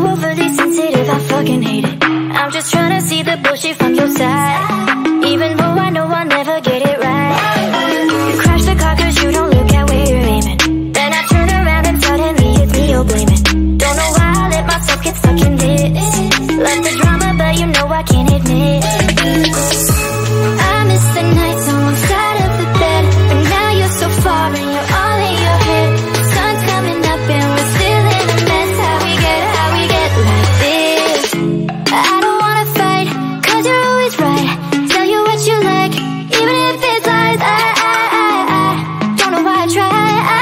overly sensitive, I fucking hate it. I'm just trying to see the bullshit from your side, even though I know I'll never get it right. You crash the car cause you don't look at where you're aiming. Then I turn around and suddenly it's me you're blaming. Don't know why I let myself get stuck in this. Love the drama but you know I can't admit. I miss the nights on one side of the bed, but now you're so far and you're all in your head. The sun's coming up and we're still in a mess. How we get like this? I don't wanna fight, cause you're always right. Tell you what you like, even if it's lies. I don't know why I try.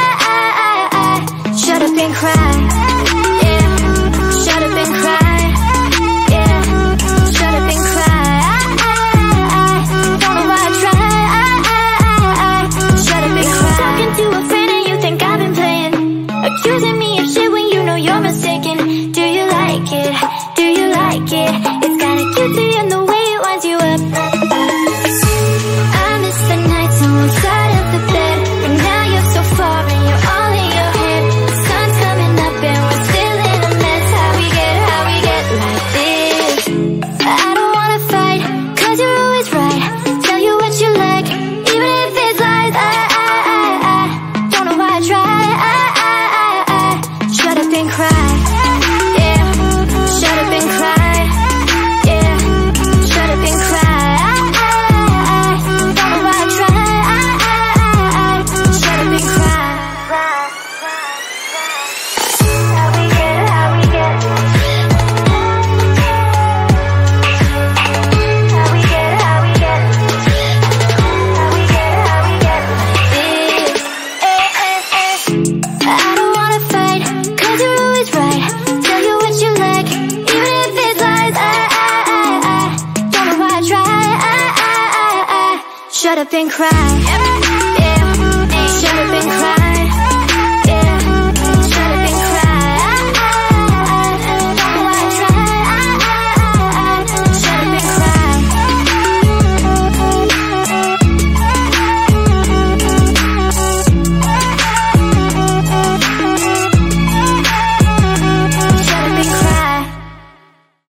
Shut up and cry. Yeah, shut up and cry. Yeah, shut up and cry. Don't know why I try. Shut up and cry. Talking to a friend and you think I've been playing, accusing me of shit when you know you're mistaken. Do you like it? Do you like it? It's kinda cutesy in the way it winds you up. I miss the nights on one side of the bed, but now you're so far and you're all in your head. The sun's coming up and we're still in a mess. How we get like this? I don't wanna fight, cause you're always right. Tell you what you like, even if it's lies. I don't know why I try. Shut up and cry. Yeah, shut up and cry. Yeah, shut up and cry. Don't know why I try. Shut up and cry. How we get How we get like this? I don't wanna fight, cause you're always right. Tell you what you like, even if it's lies. I don't know why I try. Shut up and cry.